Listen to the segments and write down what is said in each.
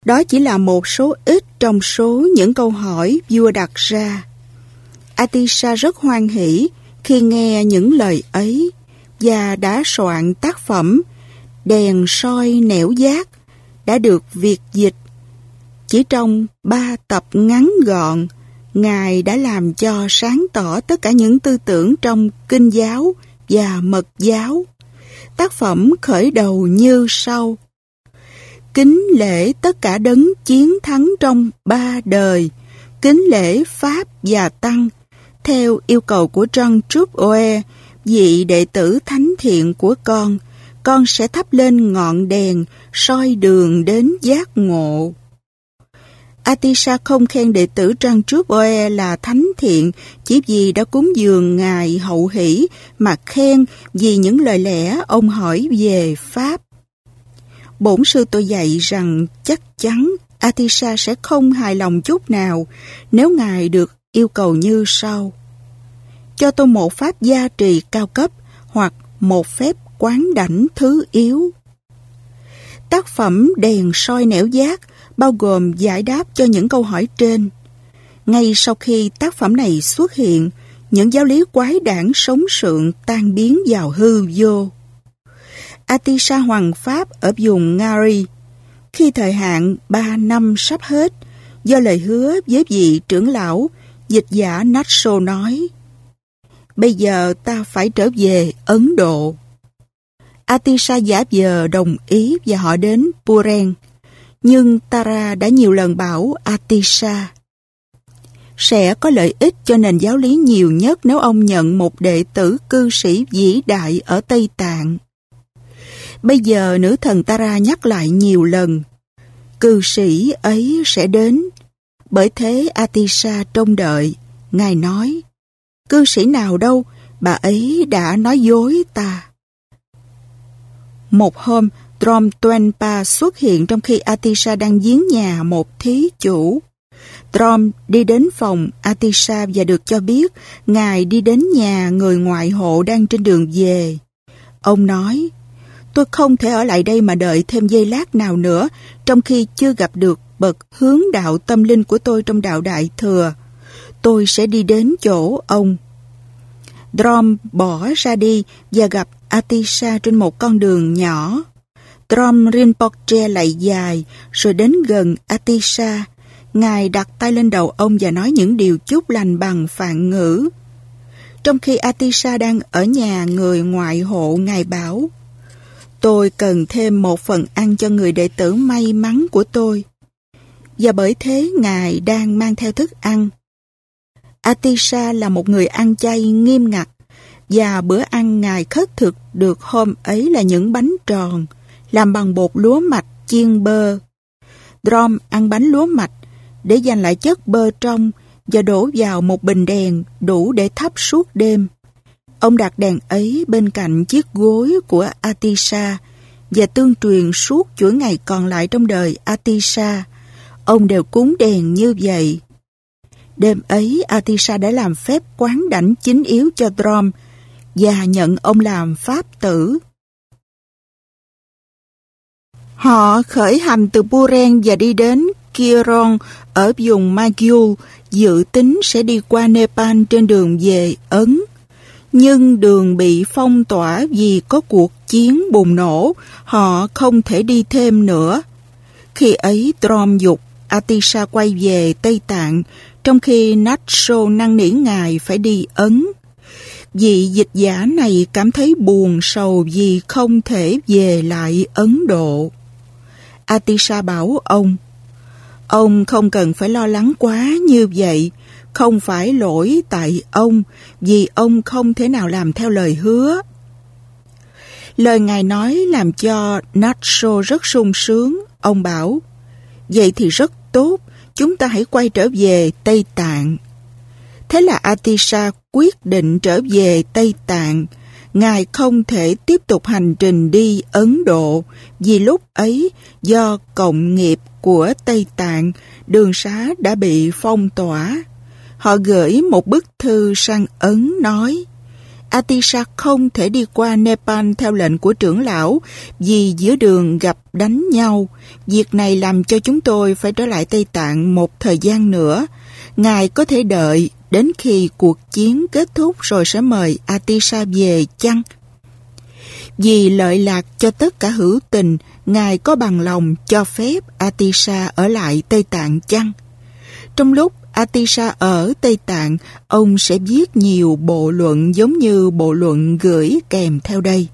Đó chỉ là một số ít trong số những câu hỏi vua đặt ra. Atisha rất hoan hỉ khi nghe những lời ấy và đã soạn tác phẩm Đèn soi nẻo giác đã được việt dịch. Chỉ trong 3 tập ngắn gọn, Ngài đã làm cho sáng tỏ tất cả những tư tưởng trong Kinh giáo và Mật giáo. Tác phẩm khởi đầu như sau: kính lễ tất cả đấng chiến thắng trong 3 đời, kính lễ Pháp và Tăng, theo yêu cầu của John Truboe, vị đệ tử thánh thiện của con sẽ thắp lên ngọn đèn soi đường đến giác ngộ. Atisha không khen đệ tử John Truboe là thánh thiện chỉ vì đã cúng dường Ngài hậu hỷ, mà khen vì những lời lẽ ông hỏi về Pháp. Bổn sư tôi dạy rằng chắc chắn Atisha sẽ không hài lòng chút nào nếu Ngài được yêu cầu như sau: cho tôi một pháp gia trì cao cấp hoặc một phép quán đảnh thứ yếu. Tác phẩm Đèn soi nẻo giác bao gồm giải đáp cho những câu hỏi trên. Ngay sau khi tác phẩm này xuất hiện, những giáo lý quái đản sống sượng tan biến vào hư vô. Atisha hoàng pháp ở vùng Ngari, khi thời hạn 3 năm sắp hết, do lời hứa với vị trưởng lão, dịch giả Natsho nói: bây giờ ta phải trở về Ấn Độ. Atisha giả vờ đồng ý và họ đến Puren. Nhưng Tara đã nhiều lần bảo Atisha sẽ có lợi ích cho nền giáo lý nhiều nhất nếu ông nhận một đệ tử cư sĩ vĩ đại ở Tây Tạng. Bây giờ nữ thần Tara nhắc lại nhiều lần, cư sĩ ấy sẽ đến. Bởi thế Atisha trông đợi. Ngài nói: cư sĩ nào đâu, bà ấy đã nói dối ta. Một hôm, Drom Tuenpa xuất hiện trong khi Atisha đang viếng nhà một thí chủ. Drom đi đến phòng Atisha và được cho biết Ngài đi đến nhà người ngoại hộ đang trên đường về. Ông nói: tôi không thể ở lại đây mà đợi thêm giây lát nào nữa, trong khi chưa gặp được bậc hướng đạo tâm linh của tôi trong đạo Đại Thừa. Tôi sẽ đi đến chỗ ông. Drom bỏ ra đi và gặp Atisha trên một con đường nhỏ. Drom Rinpoche lại dài, rồi đến gần Atisha. Ngài đặt tay lên đầu ông và nói những điều chúc lành bằng Phạn ngữ. Trong khi Atisha đang ở nhà người ngoại hộ, Ngài bảo: tôi cần thêm một phần ăn cho người đệ tử may mắn của tôi. Và bởi thế Ngài đang mang theo thức ăn. Atisha là một người ăn chay nghiêm ngặt, và bữa ăn Ngài khất thực được hôm ấy là những bánh tròn làm bằng bột lúa mạch chiên bơ. Drom ăn bánh lúa mạch để dành lại chất bơ trong và đổ vào một bình đèn đủ để thắp suốt đêm. Ông đặt đèn ấy bên cạnh chiếc gối của Atisha và tương truyền suốt chuỗi ngày còn lại trong đời Atisha, ông đều cúng đèn như vậy. Đêm ấy Atisha đã làm phép quán đảnh chính yếu cho Drom và nhận ông làm pháp tử. Họ khởi hành từ Puren và đi đến Kiron ở vùng Magyul, dự tính sẽ đi qua Nepal trên đường về Ấn. Nhưng đường bị phong tỏa vì có cuộc chiến bùng nổ, họ không thể đi thêm nữa. Khi ấy Drom giục Atisha quay về Tây Tạng, trong khi Natsho năn nỉ Ngài phải đi Ấn. Vị dịch giả này cảm thấy buồn sầu vì không thể về lại Ấn Độ. Atisha bảo ông không cần phải lo lắng quá như vậy, không phải lỗi tại ông, vì ông không thể nào làm theo lời hứa. Lời Ngài nói làm cho Natsho rất sung sướng. Ông bảo: vậy thì rất tốt, chúng ta hãy quay trở về Tây Tạng. Thế là Atisha quyết định trở về Tây Tạng. Ngài không thể tiếp tục hành trình đi Ấn Độ, vì lúc ấy do cộng nghiệp của Tây Tạng, đường xá đã bị phong tỏa. Họ gửi một bức thư sang Ấn nói: Atisha không thể đi qua Nepal theo lệnh của trưởng lão vì giữa đường gặp đánh nhau. Việc này làm cho chúng tôi phải trở lại Tây Tạng một thời gian nữa. Ngài có thể đợi đến khi cuộc chiến kết thúc rồi sẽ mời Atisha về chăng? Vì lợi lạc cho tất cả hữu tình, Ngài có bằng lòng cho phép Atisha ở lại Tây Tạng chăng? Trong lúc Atisha ở Tây Tạng, ông sẽ viết nhiều bộ luận giống như bộ luận gửi kèm theo đây.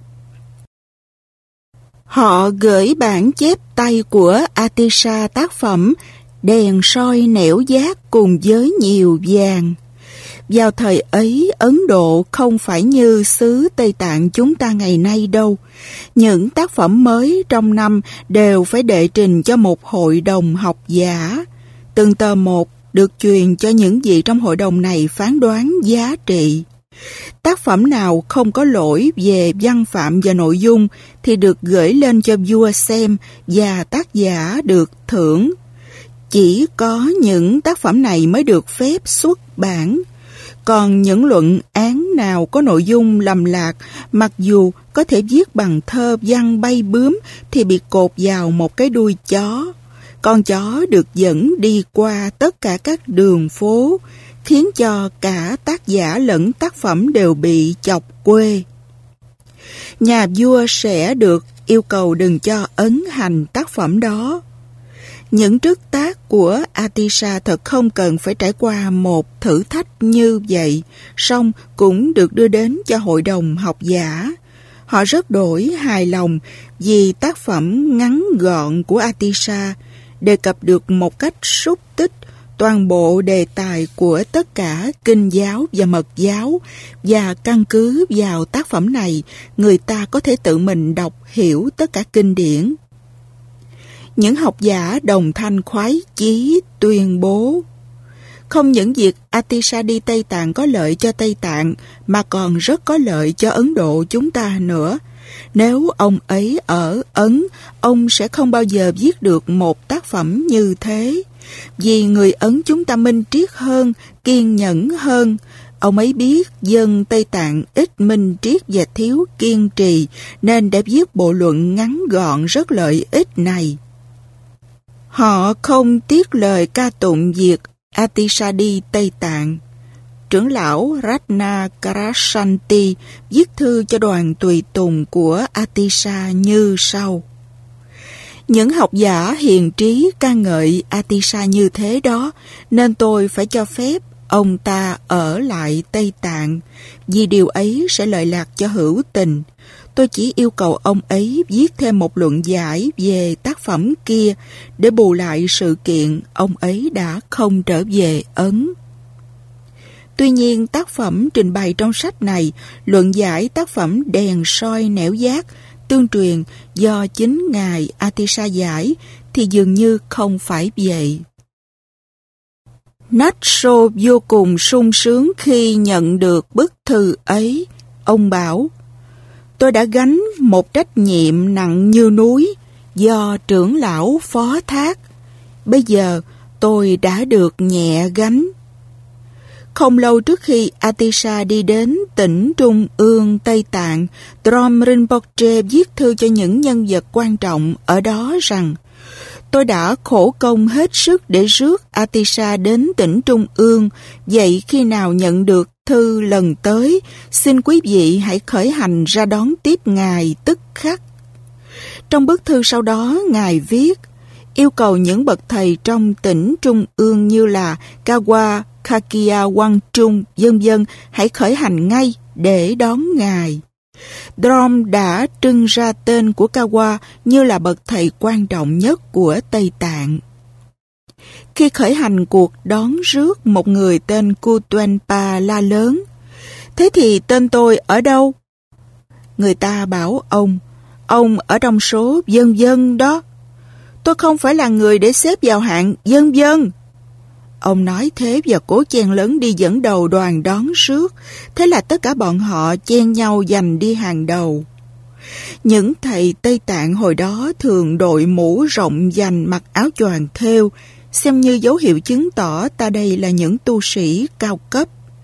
Họ gửi bản chép tay của Atisha tác phẩm Đèn soi nẻo giác cùng với nhiều vàng. Vào thời ấy, Ấn Độ không phải như xứ Tây Tạng chúng ta ngày nay đâu. Những tác phẩm mới trong năm đều phải đệ trình cho một hội đồng học giả. Từng tờ một được truyền cho những vị trong hội đồng này phán đoán giá trị. Tác phẩm nào không có lỗi về văn phạm và nội dung thì được gửi lên cho vua xem và tác giả được thưởng. Chỉ có những tác phẩm này mới được phép xuất bản. Còn những luận án nào có nội dung lầm lạc, mặc dù có thể viết bằng thơ văn bay bướm thì bị cột vào một cái đuôi chó. Con chó được dẫn đi qua tất cả các đường phố, khiến cho cả tác giả lẫn tác phẩm đều bị chọc quê. Nhà vua sẽ được yêu cầu đừng cho ấn hành tác phẩm đó. Những trức tác của Atisha thật không cần phải trải qua một thử thách như vậy, song cũng được đưa đến cho hội đồng học giả. Họ rất đổi hài lòng vì tác phẩm ngắn gọn của Atisha đề cập được một cách xúc tích toàn bộ đề tài của tất cả kinh giáo và mật giáo, và căn cứ vào tác phẩm này, người ta có thể tự mình đọc hiểu tất cả kinh điển. Những học giả đồng thanh khoái chí tuyên bố, không những việc Atisha đi Tây Tạng có lợi cho Tây Tạng, mà còn rất có lợi cho Ấn Độ chúng ta nữa. Nếu ông ấy ở Ấn, ông sẽ không bao giờ viết được một tác phẩm như thế. Vì người Ấn chúng ta minh triết hơn, kiên nhẫn hơn. Ông ấy biết dân Tây Tạng ít minh triết và thiếu kiên trì, nên đã viết bộ luận ngắn gọn rất lợi ích này. Họ không tiếc lời ca tụng việc Atisha đi Tây Tạng. Trưởng lão Ratna Karasanti viết thư cho đoàn tùy tùng của Atisha như sau. Những học giả hiền trí ca ngợi Atisha như thế đó, nên tôi phải cho phép ông ta ở lại Tây Tạng, vì điều ấy sẽ lợi lạc cho hữu tình. Tôi chỉ yêu cầu ông ấy viết thêm một luận giải về tác phẩm kia để bù lại sự kiện ông ấy đã không trở về Ấn. Tuy nhiên, tác phẩm trình bày trong sách này, luận giải tác phẩm Đèn soi nẻo giác, tương truyền do chính ngài Atisha giải, thì dường như không phải vậy. Nacho vô cùng sung sướng khi nhận được bức thư ấy. Ông bảo, tôi đã gánh một trách nhiệm nặng như núi do trưởng lão phó thác. Bây giờ tôi đã được nhẹ gánh. Không lâu trước khi Atisha đi đến tỉnh Trung ương Tây Tạng, Drom Rinpoche viết thư cho những nhân vật quan trọng ở đó rằng, tôi đã khổ công hết sức để rước Atisha đến tỉnh Trung ương, vậy khi nào nhận được thư lần tới, xin quý vị hãy khởi hành ra đón tiếp ngài tức khắc. Trong bức thư sau đó, ngài viết, yêu cầu những bậc thầy trong tỉnh Trung ương như là Kawa, Khakia, Quang Trung, vân vân hãy khởi hành ngay để đón ngài. Drom đã trưng ra tên của Kawa như là bậc thầy quan trọng nhất của Tây Tạng. Khi khởi hành cuộc đón rước, một người tên Kutuenpa la lớn, thế thì tên tôi ở đâu? Người ta bảo ông ở trong số vân vân đó. Tôi không phải là người để xếp vào hạng vân vân. Ông nói thế và cố chen lấn đi dẫn đầu đoàn đón rước. Thế là tất cả bọn họ chen nhau giành đi hàng đầu. Những thầy Tây Tạng hồi đó thường đội mũ rộng vành, mặc áo choàng thêu, xem như dấu hiệu chứng tỏ ta đây là những tu sĩ cao cấp.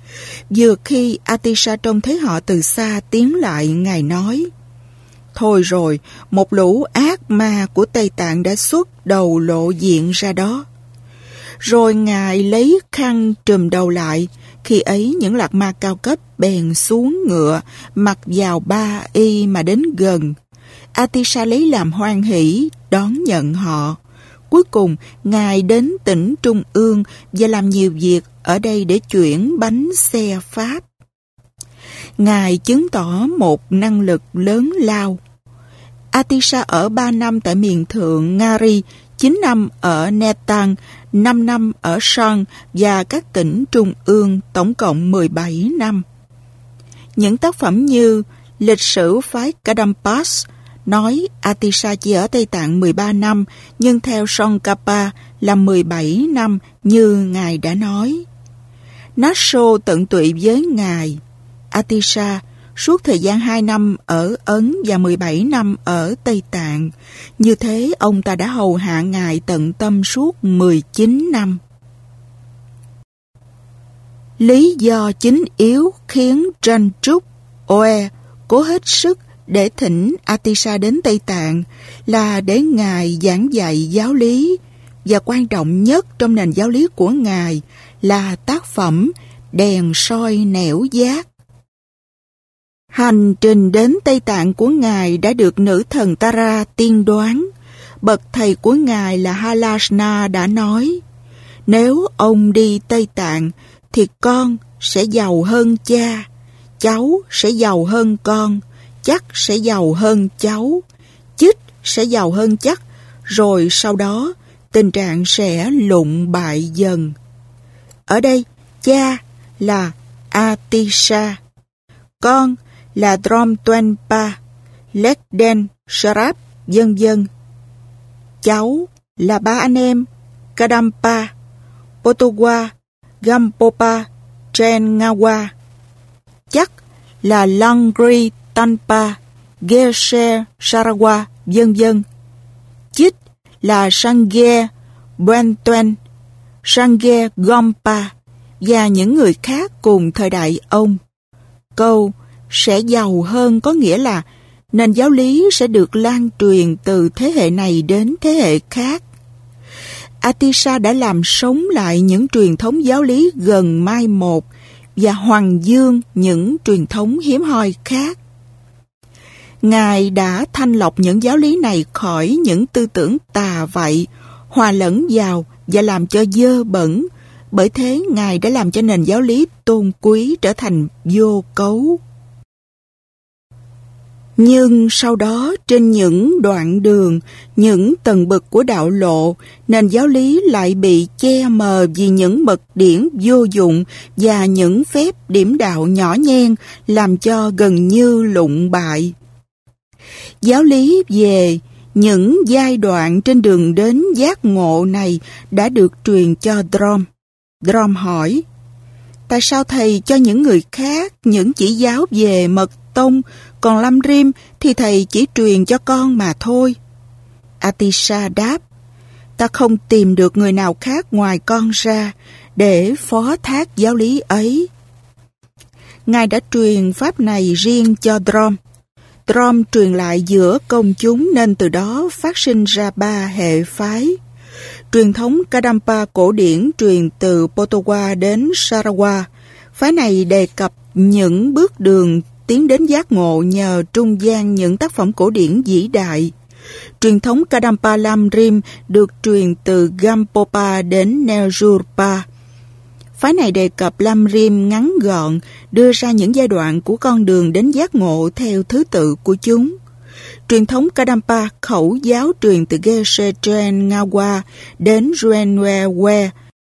Vừa khi Atisha trông thấy họ từ xa tiến lại, Ngài nói: Thôi rồi, một lũ ác ma của Tây Tạng đã xuất đầu lộ diện ra đó. Rồi Ngài lấy khăn trùm đầu lại. Khi ấy những lạc ma cao cấp bèn xuống ngựa, mặc vào ba y mà đến gần. Atisha lấy làm hoan hỷ đón nhận họ. Cuối cùng, Ngài đến tỉnh Trung ương và làm nhiều việc ở đây để chuyển bánh xe Pháp. Ngài chứng tỏ một năng lực lớn lao. Atisha ở 3 năm tại miền thượng Ngari, 9 năm ở Netang, 5 năm ở Son và các tỉnh Trung ương, tổng cộng 17 năm. Những tác phẩm như Lịch sử phái Kadampas nói Atisha chỉ ở Tây Tạng 13 năm, nhưng theo Tsongkhapa là 17 năm như Ngài đã nói. Naso tận tụy với Ngài. Atisha suốt thời gian 2 năm ở Ấn và 17 năm ở Tây Tạng. Như thế ông ta đã hầu hạ Ngài tận tâm suốt 19 năm. Lý do chính yếu khiến Chantruk Oe cố hết sức để thỉnh Atisha đến Tây Tạng là để Ngài giảng dạy giáo lý, và quan trọng nhất trong nền giáo lý của Ngài là tác phẩm Đèn soi nẻo giác. Hành trình đến Tây Tạng của Ngài đã được nữ thần Tara tiên đoán. Bậc thầy của Ngài là Halasna đã nói: nếu ông đi Tây Tạng thì con sẽ giàu hơn cha, cháu sẽ giàu hơn con, chắc sẽ giàu hơn cháu, chích sẽ giàu hơn chắc, rồi sau đó tình trạng sẽ lụng bại dần. Ở đây, cha là Atisha, con là Dromtwenpa, Lekden, Sharap, vân vân. Cháu là ba anh em Kadampa, Potogwa, Gampopa, Chen Ngawa. Chắc là Langri Tanpa, Geshe Sarawa, vân vân. Chích là Sangye Bentuen, Sangye Gompa và những người khác cùng thời đại ông. Câu sẽ giàu hơn có nghĩa là nền giáo lý sẽ được lan truyền từ thế hệ này đến thế hệ khác. Atisha đã làm sống lại những truyền thống giáo lý gần mai một và hoàng dương những truyền thống hiếm hoi khác. Ngài đã thanh lọc những giáo lý này khỏi những tư tưởng tà vậy, hòa lẫn vào và làm cho dơ bẩn. Bởi thế, Ngài đã làm cho nền giáo lý tôn quý trở thành vô cấu. Nhưng sau đó, trên những đoạn đường, những tầng bậc của đạo lộ, nền giáo lý lại bị che mờ vì những bậc điển vô dụng và những phép điểm đạo nhỏ nhen, làm cho gần như lụng bại. Giáo lý về những giai đoạn trên đường đến giác ngộ này đã được truyền cho Drom. Drom hỏi: tại sao thầy cho những người khác những chỉ giáo về mật tông, còn Lam Rim thì thầy chỉ truyền cho con mà thôi? Atisha đáp: ta không tìm được người nào khác ngoài con ra để phó thác giáo lý ấy. Ngài đã truyền pháp này riêng cho Drom. Drom truyền lại giữa công chúng, nên từ đó phát sinh ra 3 hệ phái. Truyền thống Kadampa cổ điển truyền từ Potogwa đến Sarawak. Phái này đề cập những bước đường tiến đến giác ngộ nhờ trung gian những tác phẩm cổ điển vĩ đại. Truyền thống Kadampa Lam Rim được truyền từ Gampopa đến Neljurpa. Phái này đề cập Lam Rim ngắn gọn, đưa ra những giai đoạn của con đường đến giác ngộ theo thứ tự của chúng. Truyền thống Kadampa khẩu giáo truyền từ Geshe Chen Ngawa đến Ruenwe.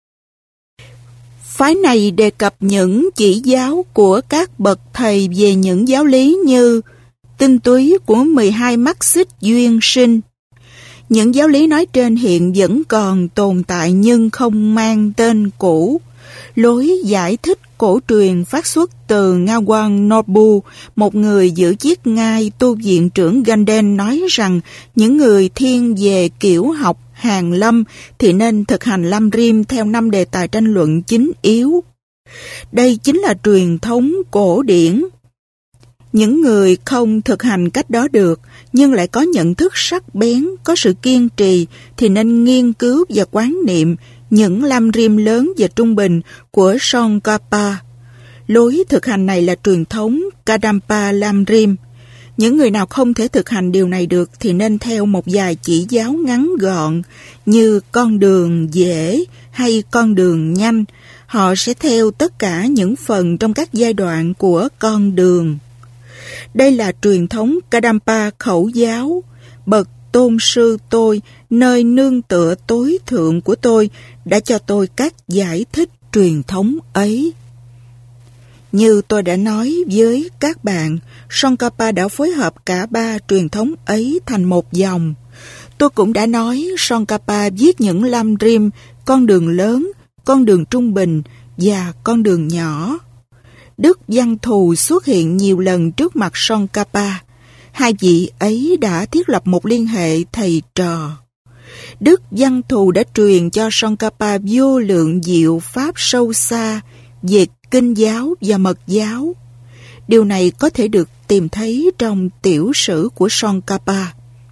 Phái này đề cập những chỉ giáo của các bậc thầy về những giáo lý như tinh túy của 12 mắt xích duyên sinh. Những giáo lý nói trên hiện vẫn còn tồn tại nhưng không mang tên cũ. Lối giải thích cổ truyền phát xuất từ Ngawang Norbu, một người giữ chiếc ngai tu viện trưởng Ganden, nói rằng những người thiên về kiểu học hàn lâm thì nên thực hành Lam Rim theo 5 đề tài tranh luận chính yếu. Đây chính là truyền thống cổ điển. Những người không thực hành cách đó được, nhưng lại có nhận thức sắc bén, có sự kiên trì, thì nên nghiên cứu và quán niệm những lam rim lớn và trung bình của Tsongkhapa. Lối thực hành này là truyền thống Kadampa lam rim. Những người nào không thể thực hành điều này được thì nên theo một vài chỉ giáo ngắn gọn như con đường dễ hay con đường nhanh. Họ sẽ theo tất cả những phần trong các giai đoạn của con đường. Đây là truyền thống Kadampa khẩu giáo. Bậc tôn sư tôi, nơi nương tựa tối thượng của tôi, đã cho tôi các giải thích truyền thống ấy. Như tôi đã nói với các bạn, Tsongkhapa đã phối hợp cả ba truyền thống ấy thành một dòng. Tôi cũng đã nói Tsongkhapa viết những lam rim, con đường lớn, con đường trung bình và con đường nhỏ. Đức Văn Thù xuất hiện nhiều lần trước mặt Tsongkhapa. Hai vị ấy đã thiết lập một liên hệ thầy trò. Đức Văn Thù đã truyền cho Tsongkhapa vô lượng diệu pháp sâu xa về kinh giáo và mật giáo. Điều này có thể được tìm thấy trong tiểu sử của Tsongkhapa.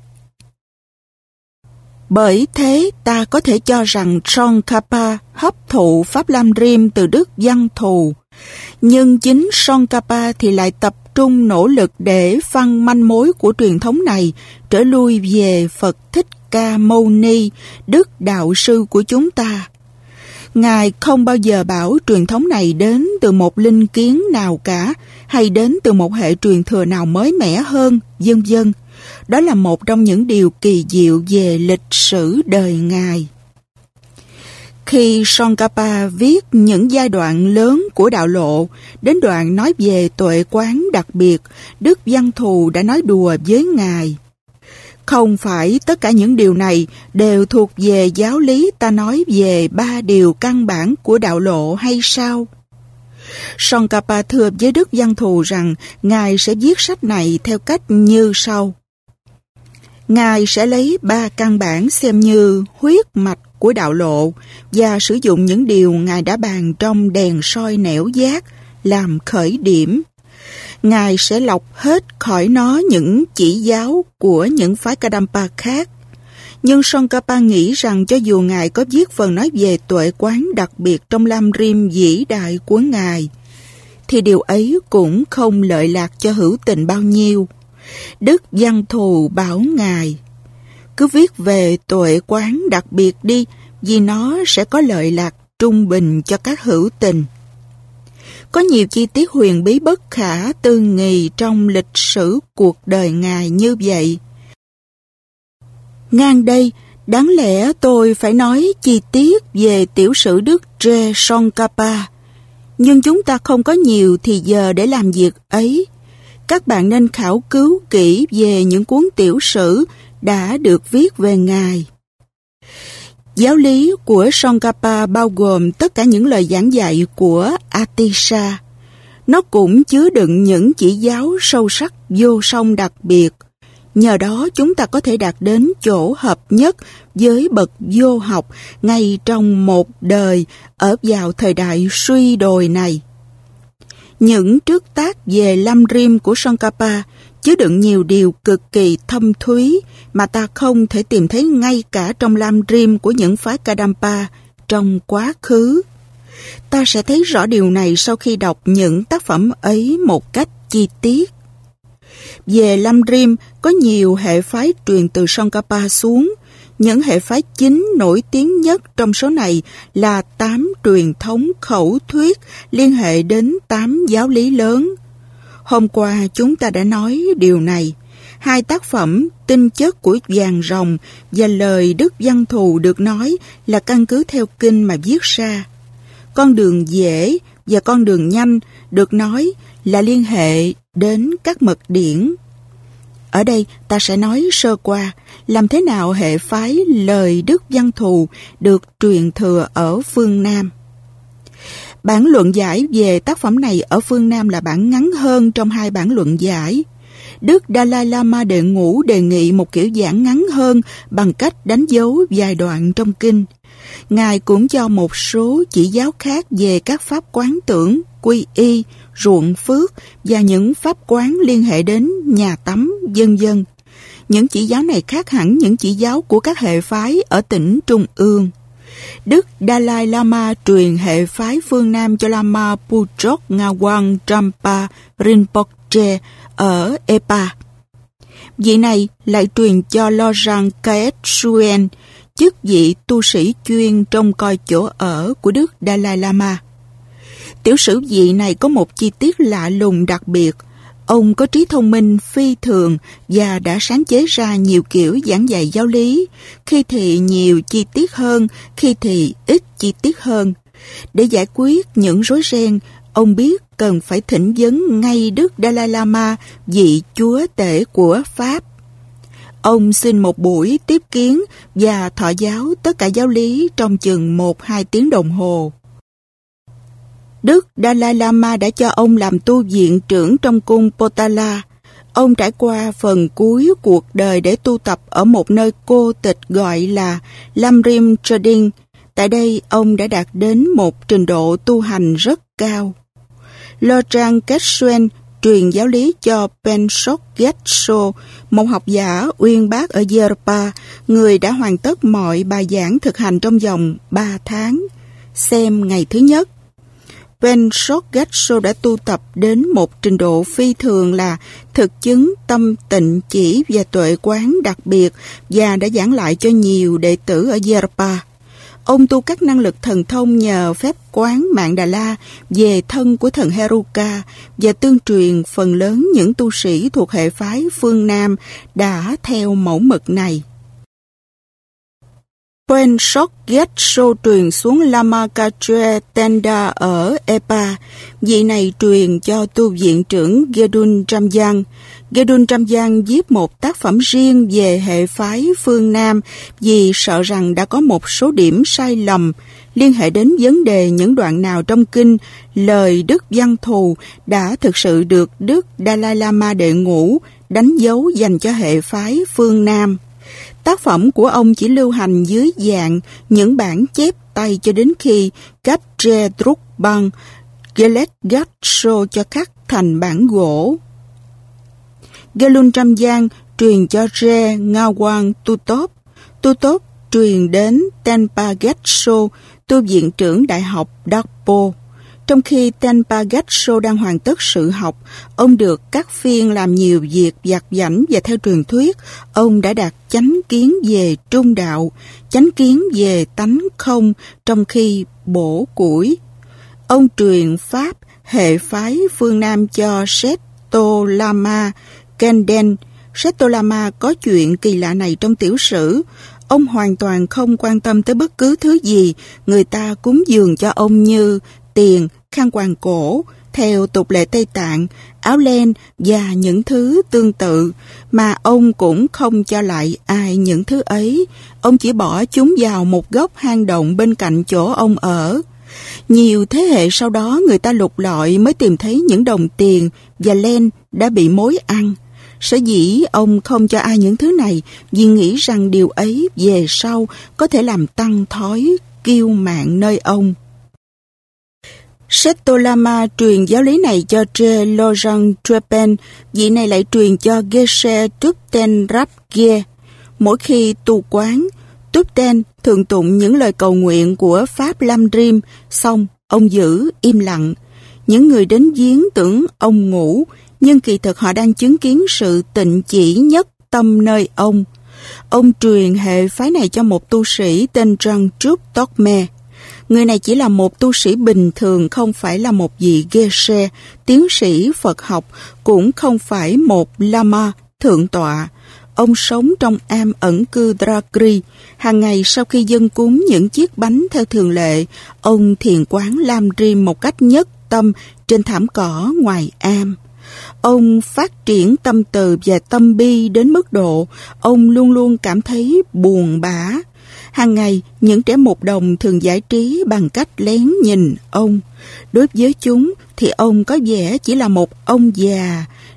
Bởi thế ta có thể cho rằng Tsongkhapa hấp thụ pháp lam rim từ Đức Văn Thù, nhưng chính Tsongkhapa thì lại tập trung nỗ lực để phân manh mối của truyền thống này trở lui về Phật Thích Ca Mâu Ni, Đức Đạo Sư của chúng ta. Ngài không bao giờ bảo truyền thống này đến từ một linh kiến nào cả, hay đến từ một hệ truyền thừa nào mới mẻ hơn, vân vân. Đó là một trong những điều kỳ diệu về lịch sử đời Ngài. Khi Tsongkhapa viết những giai đoạn lớn của đạo lộ, đến đoạn nói về tuệ quán đặc biệt, Đức Văn Thù đã nói đùa với Ngài. Không phải tất cả những điều này đều thuộc về giáo lý ta nói về ba điều căn bản của đạo lộ hay sao? Tsongkhapa thưa với Đức Văn Thù rằng Ngài sẽ viết sách này theo cách như sau. Ngài sẽ lấy ba căn bản xem như huyết mạch của đạo lộ và sử dụng những điều Ngài đã bàn trong đèn soi nẻo giác làm khởi điểm. Ngài sẽ lọc hết khỏi nó những chỉ giáo của những phái Kadampa khác. Nhưng Tsongkhapa nghĩ rằng cho dù Ngài có viết phần nói về tuệ quán đặc biệt trong lam rim vĩ đại của Ngài, thì điều ấy cũng không lợi lạc cho hữu tình bao nhiêu. Đức Văn Thù bảo Ngài, cứ viết về tuệ quán đặc biệt đi, vì nó sẽ có lợi lạc trung bình cho các hữu tình. Có nhiều chi tiết huyền bí bất khả tư nghì trong lịch sử cuộc đời Ngài như vậy. Ngang đây, đáng lẽ tôi phải nói chi tiết về tiểu sử Đức Tre Tsongkhapa, nhưng chúng ta không có nhiều thì giờ để làm việc ấy. Các bạn nên khảo cứu kỹ về những cuốn tiểu sử đã được viết về Ngài. Giáo lý của Tsongkhapa bao gồm tất cả những lời giảng dạy của Atisha. Nó cũng chứa đựng những chỉ giáo sâu sắc vô song đặc biệt. Nhờ đó chúng ta có thể đạt đến chỗ hợp nhất với bậc vô học ngay trong một đời ở vào thời đại suy đồi này. Những trước tác về lam rim của Tsongkhapa chứa đựng nhiều điều cực kỳ thâm thúy mà ta không thể tìm thấy ngay cả trong lam rim của những phái Kadampa trong quá khứ. Ta sẽ thấy rõ điều này sau khi đọc những tác phẩm ấy một cách chi tiết. Về lam rim, có nhiều hệ phái truyền từ Tsongkhapa xuống. Những hệ phái chính nổi tiếng nhất trong số này là 8 truyền thống khẩu thuyết liên hệ đến 8 giáo lý lớn. Hôm qua chúng ta đã nói điều này. 2 tác phẩm Tinh chất của vàng rồng và lời Đức Văn Thù được nói là căn cứ theo kinh mà viết ra. Con đường dễ và con đường nhanh được nói là liên hệ đến các mật điển. Ở đây ta sẽ nói sơ qua làm thế nào hệ phái lời Đức Văn Thù được truyền thừa ở phương Nam. Bản luận giải về tác phẩm này ở phương Nam là bản ngắn hơn trong 2 bản luận giải. Đức Dalai Lama đệ ngũ đề nghị một kiểu giảng ngắn hơn bằng cách đánh dấu vài đoạn trong kinh. Ngài cũng cho một số chỉ giáo khác về các pháp quán tưởng, quy y, ruộng phước và những pháp quán liên hệ đến nhà tắm, vân vân. Những chỉ giáo này khác hẳn những chỉ giáo của các hệ phái ở tỉnh Trung ương. Đức Dalai Lama truyền hệ phái phương Nam cho Lama Puchok Ngawang Trangpa Rinpoche ở Epa. Vị này lại truyền cho Lojang Kaet Suen, chức vị tu sĩ chuyên trông coi chỗ ở của Đức Dalai Lama. Tiểu sử vị này có một chi tiết lạ lùng đặc biệt. Ông có trí thông minh phi thường và đã sáng chế ra nhiều kiểu giảng dạy giáo lý, khi thì nhiều chi tiết hơn, khi thì ít chi tiết hơn. Để giải quyết những rối ren, ông biết cần phải thỉnh vấn ngay Đức Dalai Lama, vị chúa tể của Pháp. Ông xin một buổi tiếp kiến và thọ giáo tất cả giáo lý trong chừng 1-2 tiếng đồng hồ. Đức Dalai Lama đã cho ông làm tu viện trưởng trong cung Potala. Ông trải qua phần cuối cuộc đời để tu tập ở một nơi cô tịch gọi là Lamrim Trading. Tại đây, ông đã đạt đến một trình độ tu hành rất cao. Lojang Ketsuen truyền giáo lý cho Pensok Getso, một học giả uyên bác ở Yerpa, người đã hoàn tất mọi bài giảng thực hành trong vòng 3 tháng. Xem ngày thứ nhất. Pensok Getso đã tu tập đến một trình độ phi thường là thực chứng tâm tịnh chỉ và tuệ quán đặc biệt và đã giảng lại cho nhiều đệ tử ở Yerpa. Ông tu các năng lực thần thông nhờ phép quán Mạn Đà La về thân của thần Heruka và tương truyền phần lớn những tu sĩ thuộc hệ phái phương Nam đã theo mẫu mực này. Pensok Getso truyền xuống Lama Kachue Tenda ở Epa. Vị này truyền cho tu viện trưởng Gedun Tramjang. Gedun Tramjang viết một tác phẩm riêng về hệ phái phương Nam vì sợ rằng đã có một số điểm sai lầm liên hệ đến vấn đề những đoạn nào trong kinh lời Đức Văn Thù đã thực sự được Đức Dalai Lama đệ ngũ đánh dấu dành cho hệ phái phương Nam. Tác phẩm của ông chỉ lưu hành dưới dạng những bản chép tay cho đến khi Kapje Drukbang Gelet Gatso cho khắc thành bản gỗ. Gelun Tramjang truyền cho Re Ngawang Tutop. Tutop truyền đến Tenpa Getso, tu viện trưởng Đại học Dakpo. Trong khi Tenpa Getso đang hoàn tất sự học, ông được các phiên làm nhiều việc vặt vãnh và theo truyền thuyết, ông đã đạt chánh kiến về trung đạo, chánh kiến về tánh không trong khi bổ củi. Ông truyền pháp hệ phái phương Nam cho Seto Lama Kenden. Seto Lama có chuyện kỳ lạ này trong tiểu sử. Ông hoàn toàn không quan tâm tới bất cứ thứ gì người ta cúng dường cho ông như tiền, khăn quàng cổ, theo tục lệ Tây Tạng, áo len và những thứ tương tự, mà ông cũng không cho lại ai những thứ ấy. Ông chỉ bỏ chúng vào một góc hang động bên cạnh chỗ ông ở. Nhiều thế hệ sau đó người ta lục lọi mới tìm thấy những đồng tiền và len đã bị mối ăn. Sở dĩ ông không cho ai những thứ này vì nghĩ rằng điều ấy về sau có thể làm tăng thói kiêu mạn nơi ông. Seto Lama truyền giáo lý này cho Tre Lojang Trepen, vị này lại truyền cho Geshe Tupten Rapge. Mỗi khi tu quán, Tupten thường tụng những lời cầu nguyện của Pháp Lamrim, xong ông giữ im lặng. Những người đến viếng tưởng ông ngủ, nhưng kỳ thực họ đang chứng kiến sự tịnh chỉ nhất tâm nơi ông. Ông truyền hệ phái này cho một tu sĩ tên Trangchup Tokme. Người này chỉ là một tu sĩ bình thường, không phải là một vị Geshe, tiến sĩ Phật học, cũng không phải một Lama, thượng tọa. Ông sống trong am ẩn cư Drakri. Hàng ngày sau khi dâng cúng những chiếc bánh theo thường lệ, ông thiền quán Lamrim một cách nhất tâm trên thảm cỏ ngoài am. Ông phát triển tâm từ và tâm bi đến mức độ ông luôn luôn cảm thấy buồn bã. Hàng ngày, những trẻ một đồng thường giải trí bằng cách lén nhìn ông. Đối với chúng thì ông có vẻ chỉ là một ông già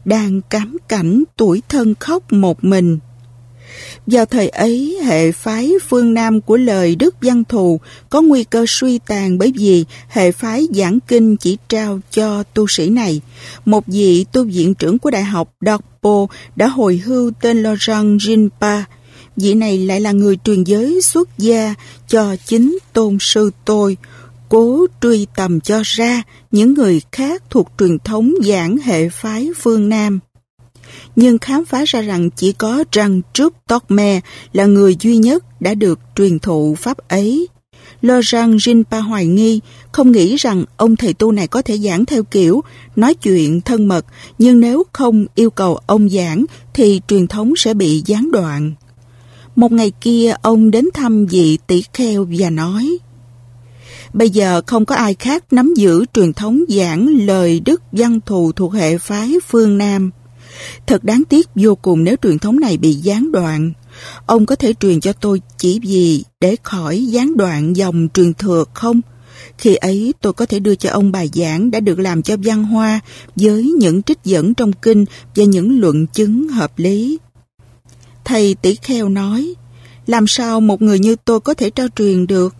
đang cám cảnh tủi thân khóc một mình. Vào thời ấy, hệ phái phương Nam của lời Đức Văn Thù có nguy cơ suy tàn bởi vì hệ phái giảng kinh chỉ trao cho tu sĩ này. Một vị tu viện trưởng của Đại học Dokpo đã hồi hưu tên Lojong Rinpa. Vị này lại là người truyền giới xuất gia cho chính tôn sư tôi, cố truy tầm cho ra những người khác thuộc truyền thống giảng hệ phái phương Nam. Nhưng khám phá ra rằng chỉ có Trangchup Tokme là người duy nhất đã được truyền thụ pháp ấy. Lojong Rinpa hoài nghi, không nghĩ rằng ông thầy tu này có thể giảng theo kiểu nói chuyện thân mật, nhưng nếu không yêu cầu ông giảng thì truyền thống sẽ bị gián đoạn. Một ngày kia, ông đến thăm vị tỷ kheo và nói: bây giờ không có ai khác nắm giữ truyền thống giảng lời Đức Văn Thù thuộc hệ phái phương Nam. Thật đáng tiếc vô cùng nếu truyền thống này bị gián đoạn. Ông có thể truyền cho tôi chỉ vì để khỏi gián đoạn dòng truyền thừa không? Khi ấy tôi có thể đưa cho ông bài giảng đã được làm cho văn hoa với những trích dẫn trong kinh và những luận chứng hợp lý. Thầy tỷ kheo nói: làm sao một người như tôi có thể trao truyền được?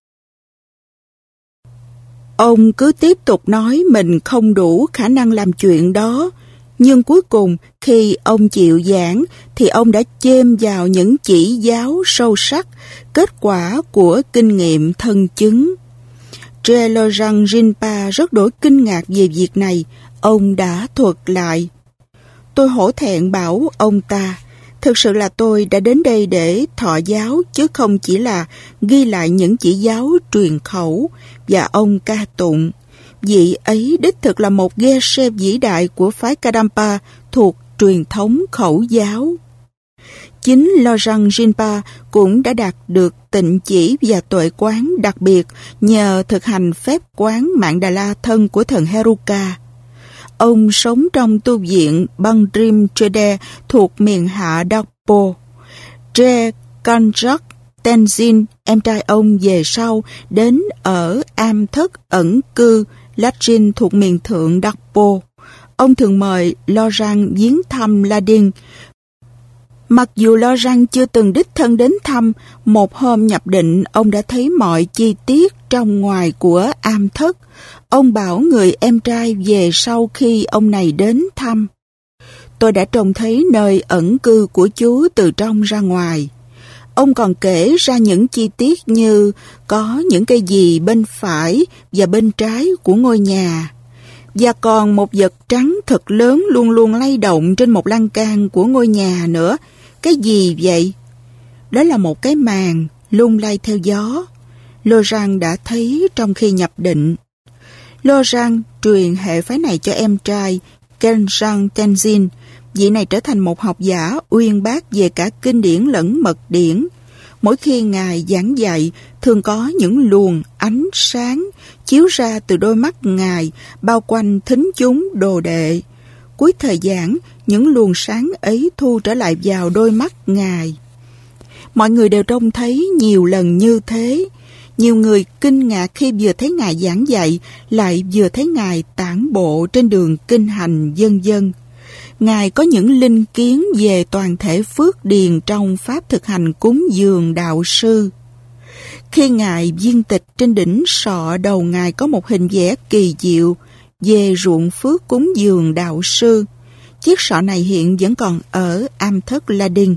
Ông cứ tiếp tục nói mình không đủ khả năng làm chuyện đó. Nhưng cuối cùng, khi ông chịu giảng, thì ông đã chêm vào những chỉ giáo sâu sắc, kết quả của kinh nghiệm thân chứng. Lojong Rinpa rất đổi kinh ngạc về việc này. Ông đã thuật lại: tôi hổ thẹn bảo ông ta, thực sự là tôi đã đến đây để thọ giáo, chứ không chỉ là ghi lại những chỉ giáo truyền khẩu. Và ông ca tụng: vị ấy đích thực là một geshe vĩ đại của phái Kadampa thuộc truyền thống khẩu giáo. Chính Lojong Rinpa cũng đã đạt được tịnh chỉ và tuệ quán đặc biệt nhờ thực hành phép quán Mạng Đà La thân của thần Heruka. Ông sống trong tu viện Bangrim Chode thuộc miền hạ Dokpo. Tre Kanjak Tenzin, em trai ông về sau, đến ở am thất ẩn cư Lachin thuộc miền thượng Dokpo. Ông thường mời Lojong viếng thăm La Đinh. Mặc dù Lojong chưa từng đích thân đến thăm, một hôm nhập định ông đã thấy mọi chi tiết trong ngoài của am thất. Ông bảo người em trai về sau khi ông này đến thăm: tôi đã trông thấy nơi ẩn cư của chú từ trong ra ngoài. Ông còn kể ra những chi tiết như có những cây gì bên phải và bên trái của ngôi nhà, và còn một vật trắng thật lớn luôn luôn lay động trên một lan can của ngôi nhà nữa. Cái gì vậy? Đó là một cái màn lung lay theo gió. Lojong đã thấy trong khi nhập định. Lojong truyền hệ phái này cho em trai Kensang Tenzin. Vị này trở thành một học giả uyên bác về cả kinh điển lẫn mật điển. Mỗi khi Ngài giảng dạy, thường có những luồng ánh sáng chiếu ra từ đôi mắt Ngài, bao quanh thính chúng đồ đệ. Cuối thời giảng, những luồng sáng ấy thu trở lại vào đôi mắt Ngài. Mọi người đều trông thấy nhiều lần như thế. Nhiều người kinh ngạc khi vừa thấy Ngài giảng dạy, lại vừa thấy Ngài tản bộ trên đường kinh hành vân vân. Ngài có những linh kiến về toàn thể phước điền trong pháp thực hành cúng dường đạo sư. Khi Ngài viên tịch, trên đỉnh sọ đầu Ngài có một hình vẽ kỳ diệu về ruộng phước cúng dường đạo sư. Chiếc sọ này hiện vẫn còn ở am thất La Đinh.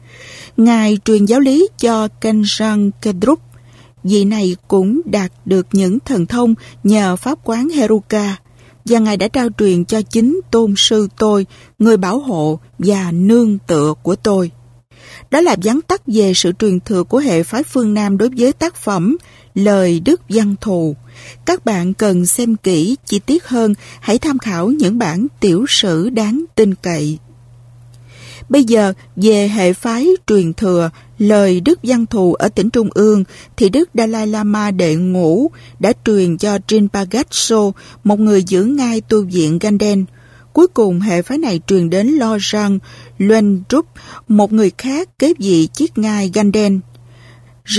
Ngài truyền giáo lý cho Kensang Kedrup. Vị này cũng đạt được những thần thông nhờ pháp quán Heruka, và Ngài đã trao truyền cho chính tôn sư tôi, người bảo hộ và nương tựa của tôi. Đó là vắn tắt về sự truyền thừa của hệ phái phương Nam đối với tác phẩm Lời Đức Văn Thù. Các bạn cần xem kỹ chi tiết hơn, hãy tham khảo những bản tiểu sử đáng tin cậy. Bây giờ, về hệ phái truyền thừa Lời Đức Văn Thù ở tỉnh Trung ương, thì Đức Dalai Lama đệ ngũ đã truyền cho Rinpa Gatso, một người giữ ngai tu viện Ganden. Cuối cùng, hệ phái này truyền đến Lojong Luendrup, một người khác kế vị chiếc ngai Ganden.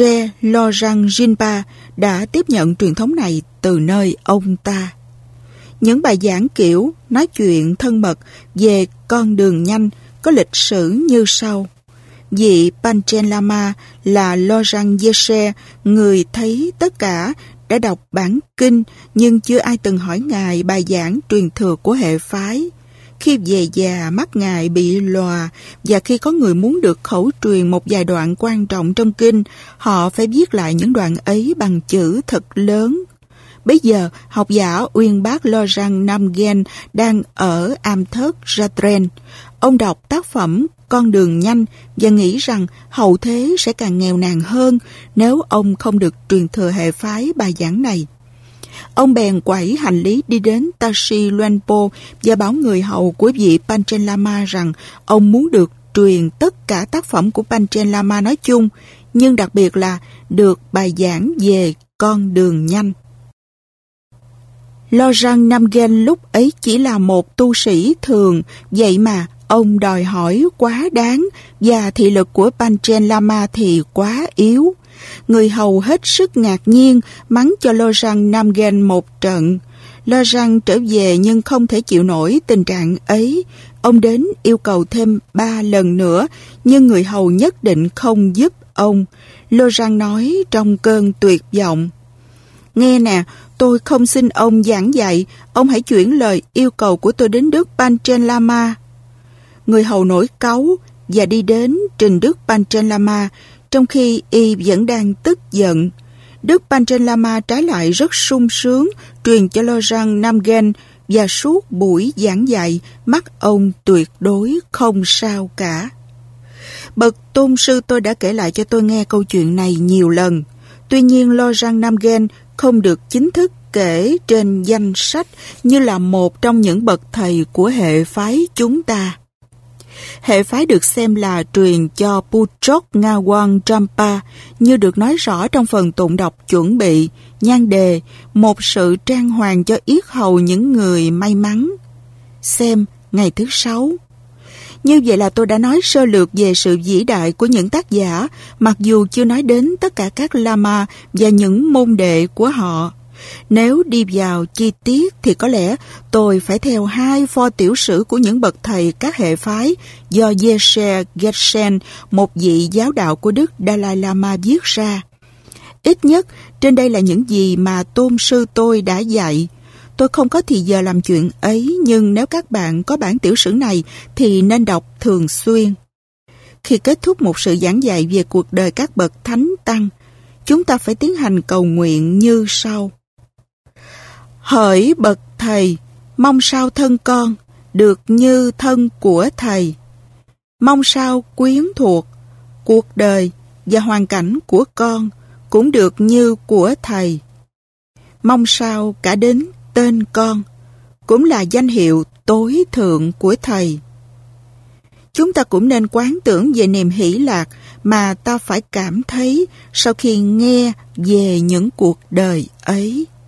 Lojong Rinpa đã tiếp nhận truyền thống này từ nơi ông ta. Những bài giảng kiểu nói chuyện thân mật về con đường nhanh có lịch sử như sau. Vị Panchen Lama là Lojang Yeshe, người thấy tất cả, đã đọc bản kinh nhưng chưa ai từng hỏi Ngài bài giảng truyền thừa của hệ phái. Khi về già, mắt Ngài bị lòa, và khi có người muốn được khẩu truyền một vài đoạn quan trọng trong kinh, họ phải viết lại những đoạn ấy bằng chữ thật lớn. Bây giờ, học giả uyên bác Lojang Namgen đang ở am thất Ratren. Ông đọc tác phẩm Con đường nhanh và nghĩ rằng hậu thế sẽ càng nghèo nàn hơn nếu ông không được truyền thừa hệ phái bài giảng này. Ông bèn quẩy hành lý đi đến Tashi Luenpo và bảo người hầu của vị Panchen Lama rằng ông muốn được truyền tất cả tác phẩm của Panchen Lama nói chung, nhưng đặc biệt là được bài giảng về con đường nhanh. Lojang Namgen lúc ấy chỉ là một tu sĩ thường, vậy mà ông đòi hỏi quá đáng và thị lực của Panchen Lama thì quá yếu. Người hầu hết sức ngạc nhiên, mắng cho Lojang Namgen một trận. Lojang trở về nhưng không thể chịu nổi tình trạng ấy. Ông đến yêu cầu thêm 3 lần nữa, nhưng người hầu nhất định không giúp ông. Lojang nói trong cơn tuyệt vọng: "Nghe nè, tôi không xin ông giảng dạy, ông hãy chuyển lời yêu cầu của tôi đến Đức Panchen Lama." Người hầu nổi cáu và đi đến trình Đức Panchen Lama, trong khi y vẫn đang tức giận. Đức Panchen Lama trái lại rất sung sướng truyền cho Lojang Namgen, và suốt buổi giảng dạy mắt ông tuyệt đối không sao cả. Bậc tôn sư tôi đã kể lại cho tôi nghe câu chuyện này nhiều lần. Tuy nhiên Lojang Namgen không được chính thức kể trên danh sách như là một trong những bậc thầy của hệ phái chúng ta. Hệ phái được xem là truyền cho Puchok Ngawang Champa, như được nói rõ trong phần tụng đọc chuẩn bị, nhan đề một sự trang hoàng cho yết hầu những người may mắn. Xem ngày thứ 6. Như vậy là tôi đã nói sơ lược về sự vĩ đại của những tác giả, mặc dù chưa nói đến tất cả các Lama và những môn đệ của họ. Nếu đi vào chi tiết thì có lẽ tôi phải theo 2 pho tiểu sử của những bậc thầy các hệ phái do Yeshe Getsen, một vị giáo đạo của Đức Dalai Lama viết ra. Ít nhất, trên đây là những gì mà tôn sư tôi đã dạy. Tôi không có thì giờ làm chuyện ấy, nhưng nếu các bạn có bản tiểu sử này thì nên đọc thường xuyên. Khi kết thúc một sự giảng dạy về cuộc đời các bậc thánh tăng, chúng ta phải tiến hành cầu nguyện như sau. Hỡi bậc thầy, mong sao thân con được như thân của thầy. Mong sao quyến thuộc, cuộc đời và hoàn cảnh của con cũng được như của thầy. Mong sao cả đến tên con cũng là danh hiệu tối thượng của thầy. Chúng ta cũng nên quán tưởng về niềm hỷ lạc mà ta phải cảm thấy sau khi nghe về những cuộc đời ấy.